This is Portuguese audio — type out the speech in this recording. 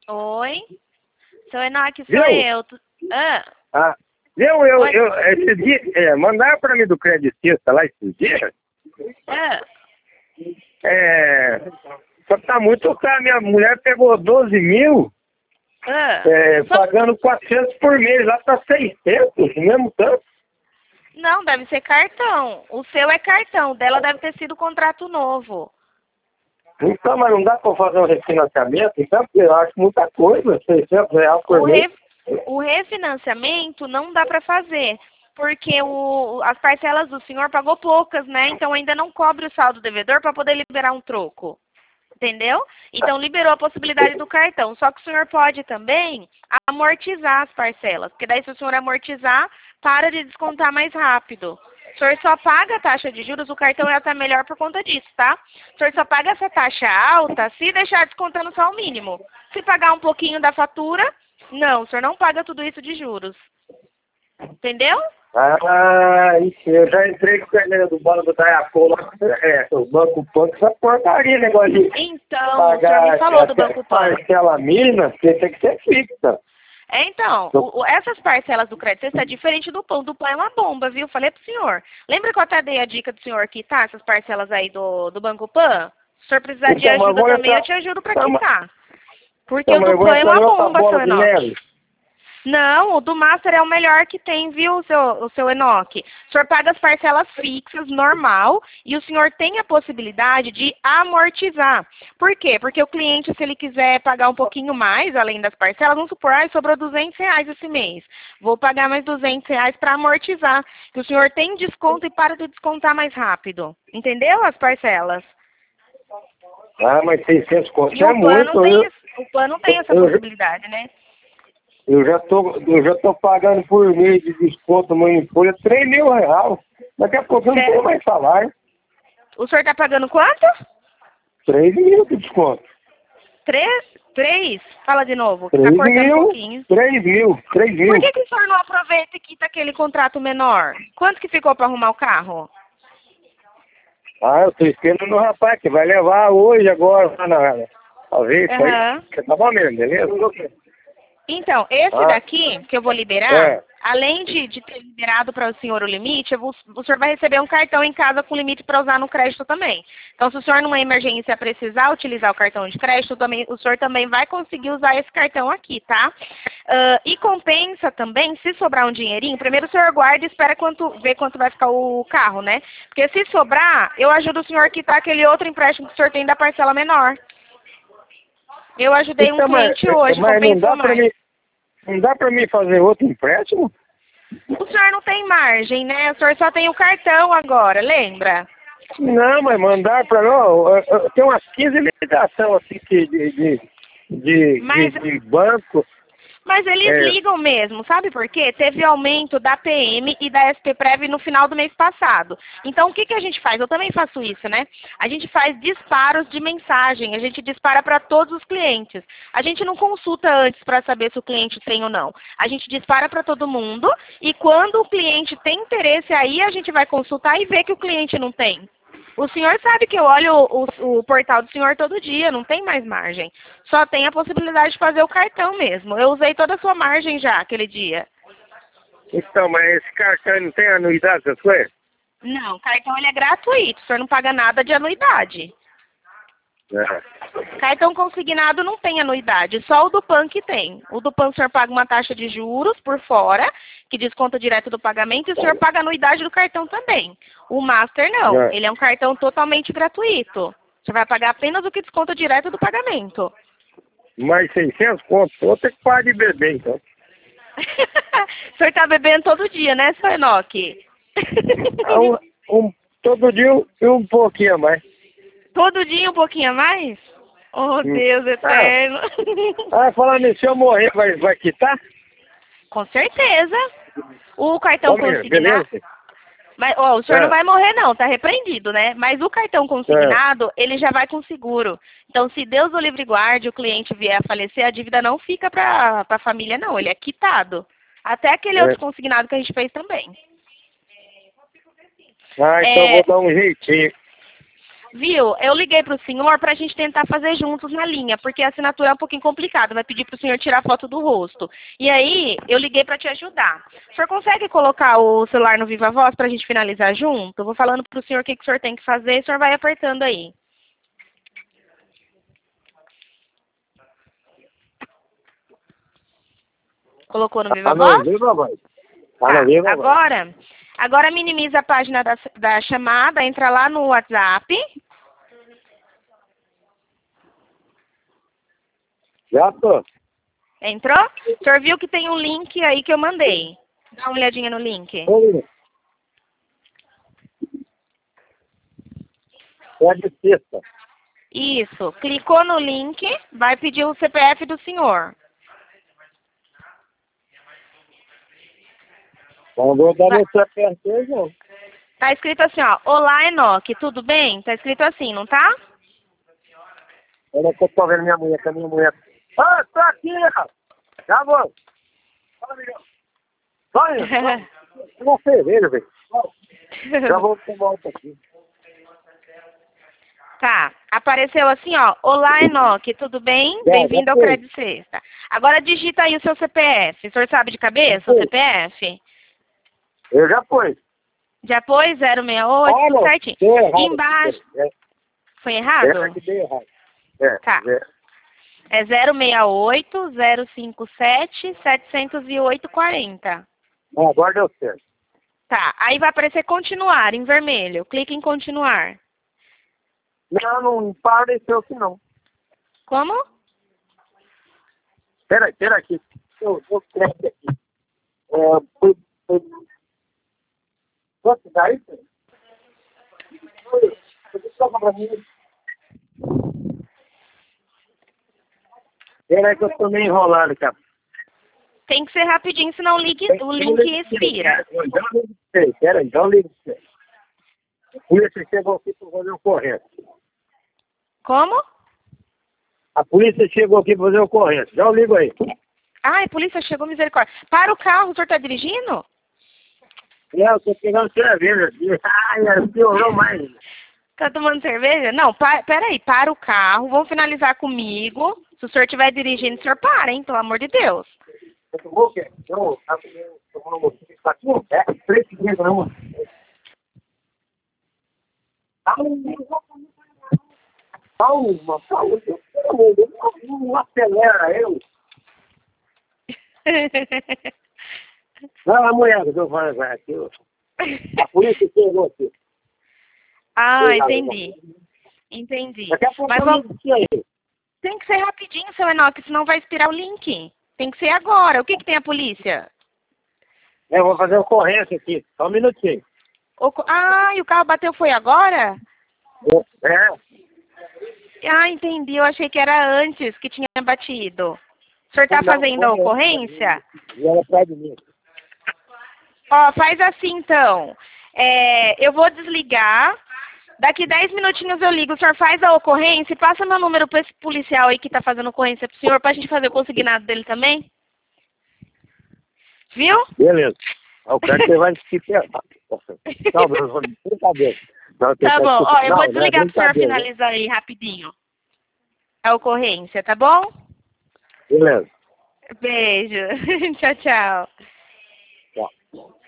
Oi? Seu Enoque, sou Viu? eu. Ah, Ah, esse dia, mandaram para mim do creditista lá esses dias. ah, Só que tá muito caro. Minha mulher pegou 12 mil, ah. pagando 400 por mês. Lá tá 600, o mesmo tanto. Não, deve ser cartão. O seu é cartão, o dela deve ter sido contrato novo. Então, mas não dá para fazer um refinanciamento? Então, porque eu acho muita coisa, 600 reais por O, mês. o refinanciamento não dá para fazer, porque as parcelas do senhor pagou poucas, né? Então ainda não cobre o saldo devedor para poder liberar um troco. Entendeu? Então liberou a possibilidade do cartão. Só que o senhor pode também amortizar as parcelas, porque daí se o senhor amortizar, para de descontar mais rápido. O senhor só paga a taxa de juros, o cartão é até melhor por conta disso, tá? O senhor só paga essa taxa alta se deixar descontando só o mínimo. Se pagar um pouquinho da fatura, não, o senhor não paga tudo isso de juros. Entendeu? Isso, eu já entrei com o carneiro do banco da Iapô lá, o Banco Pan, essa porcaria, negócio de Então, o senhor me falou do Banco Pan. parcela mínima, porque tem que ser fixa. Então, essas parcelas do crédito é diferente do pão. Do pão é uma bomba, viu? Falei pro senhor. Lembra que eu até dei a dica do senhor quitar essas parcelas aí do Banco Pan? Se o senhor precisar de Então, ajuda também, eu te ajudo para quitar. Porque Então, o do eu vou Pan é entrar uma em outra bomba, bola seu de Enoque. neve. Não, o do Master é o melhor que tem, viu, o seu Enoque? O senhor paga as parcelas fixas, normal, e o senhor tem a possibilidade de amortizar. Por quê? Porque o cliente, se ele quiser pagar um pouquinho mais, além das parcelas, vamos supor, sobrou R$ 200 esse mês. Vou pagar mais R$ 200 para amortizar. Que o senhor tem desconto e para de descontar mais rápido. Entendeu as parcelas? Mas 600 conto E é o plano muito. não tem essa possibilidade, né? Eu já tô pagando por mês de desconto no em folha R$ 3.000. Daqui a pouco eu não tenho mais salário. O senhor está pagando quanto? 3.000 de desconto. 3? Fala de novo, que tá 3 cortando um mil, pouquinho. 3.000. Por que o senhor não aproveita e quita aquele contrato menor? Quanto que ficou para arrumar o carro? Eu tô esperando o rapaz que vai levar hoje, agora, lá na ver isso aí. Você tá bom mesmo, beleza? Então, esse daqui, que eu vou liberar, além de ter liberado para o senhor o limite, o senhor vai receber um cartão em casa com limite para usar no crédito também. Então, se o senhor numa emergência precisar utilizar o cartão de crédito, o senhor também vai conseguir usar esse cartão aqui, tá? E compensa também, se sobrar um dinheirinho, primeiro o senhor guarda e espera ver quanto vai ficar o carro, né? Porque se sobrar, eu ajudo o senhor a quitar aquele outro empréstimo que o senhor tem da parcela menor. Eu ajudei um cliente hoje, compensou mais. Não dá pra mim fazer outro empréstimo? O senhor não tem margem, né? O senhor só tem o cartão agora, lembra? Não, mas mandar pra nós. Tem umas 15 ligações assim de banco. Mas eles ligam mesmo, sabe por quê? Teve aumento da PM e da SPPrev no final do mês passado. Então, o que a gente faz? Eu também faço isso, né? A gente faz disparos de mensagem, a gente dispara para todos os clientes. A gente não consulta antes para saber se o cliente tem ou não. A gente dispara para todo mundo e quando o cliente tem interesse aí, a gente vai consultar e ver que o cliente não tem. O senhor sabe que eu olho o portal do senhor todo dia, não tem mais margem. Só tem a possibilidade de fazer o cartão mesmo. Eu usei toda a sua margem já aquele dia. Então, mas esse cartão não tem anuidade, essas coisas? Não, o cartão ele é gratuito, o senhor não paga nada de anuidade. Cartão consignado não tem anuidade, só o do PAN que tem. O do PAN o senhor paga uma taxa de juros por fora, que desconta direto do pagamento, e o senhor paga a anuidade do cartão também. O Master não, ele é um cartão totalmente gratuito. Você vai pagar apenas o que desconta direto do pagamento. Mais 600 conto, vou ter que parar de beber, então. O senhor tá bebendo todo dia, né, seu Enoque? Todo dia um pouquinho a mais. Todo dia um pouquinho a mais? Oh, Deus eterno. Falando nisso, se eu morrer, vai quitar? Com certeza. O cartão consignado... Mas, o senhor não vai morrer não, tá repreendido, né? Mas o cartão consignado, ele já vai com seguro. Então, se Deus o livre guarde, o cliente vier a falecer, a dívida não fica pra família não, ele é quitado. Até aquele outro consignado que a gente fez também. Então eu vou dar um jeitinho. Viu? Eu liguei para o senhor para a gente tentar fazer juntos na linha, porque a assinatura é um pouquinho complicada, vai pedir para o senhor tirar foto do rosto. E aí, eu liguei para te ajudar. O senhor consegue colocar o celular no Viva Voz para a gente finalizar junto? Eu vou falando para o senhor o que o senhor tem que fazer e o senhor vai apertando aí. Colocou no Viva Voz? Tá no Viva Voz. Agora minimiza a página da chamada, entra lá no WhatsApp. Já tô. Entrou? O senhor viu que tem um link aí que eu mandei. Dá uma olhadinha no link. É de sexta. Isso. Clicou no link, vai pedir o CPF do senhor. Não vou dar meu CPF, não. Tá escrito assim, ó. Olá, Enoque, tudo bem? Tá escrito assim, não tá? Eu não tô vendo minha mulher, tá minha mulher. Ah, tô aqui, ó. Já vou. Fala, Miguel. Vai, uma cerveja, velho. Já vou tomar outra aqui. Tá. Apareceu assim, ó. Olá, Enoque, tudo bem? Bem-vindo ao Crédito Sexta. Agora digita aí o seu CPF. O senhor sabe de cabeça o CPF? Eu já fui. Já pôs 068, tudo certinho. Errado, Embaixo. Foi errado? É que deu errado. Tá. É 068 057 708 40. Agora deu certo. Tá. Aí vai aparecer continuar em vermelho. Clique em continuar. Não pareceu que não. Como? Espera aqui. Eu cresce aqui. Quanto dá isso? Espera aí que eu tô meio enrolado, cara. Tem que ser rapidinho, senão o link expira. Espera aí, dá um ligo pra você. A polícia chegou aqui para fazer ocorrência. Como? A polícia chegou aqui para fazer ocorrência. Já eu ligo aí. Ai, a polícia chegou, misericórdia. Para o carro, o senhor tá dirigindo? Não, eu tô pegando cerveja aqui. Ai, piorou mais. Tá tomando cerveja? Não, peraí, para o carro, vamos finalizar comigo. Se o senhor estiver dirigindo, o senhor para, hein, pelo amor de Deus. Você tomou o quê? Não, tá tomando um motivo de fatinho? É, 3 segundos, não, mano. Calma, não acelera eu. Não, a mulher que eu falo aqui. A polícia chegou aqui. Ah, entendi. Entendi. Daqui a pouco Mas eu ligo aí. tem que ser rapidinho, seu Enoque, senão vai expirar o link. Tem que ser agora. O que tem a polícia? Eu vou fazer ocorrência aqui. Só um minutinho. Ah, e o carro bateu foi agora? É. Ah, entendi. Eu achei que era antes que tinha batido. O senhor tá fazendo a ocorrência? E ela atrás de mim. Ó, faz assim então. Eu vou desligar. Daqui 10 minutinhos eu ligo. O senhor faz a ocorrência e passa meu número para esse policial aí que tá fazendo ocorrência pro senhor, pra gente fazer o consignado dele também. Viu? Beleza. Eu quero que você vai se ferrar. Não, brincadeira. Tá bom. Ó, eu vou desligar pro senhor finalizar aí rapidinho a ocorrência, tá bom? Beleza. Beijo. Tchau, tchau. Tchau.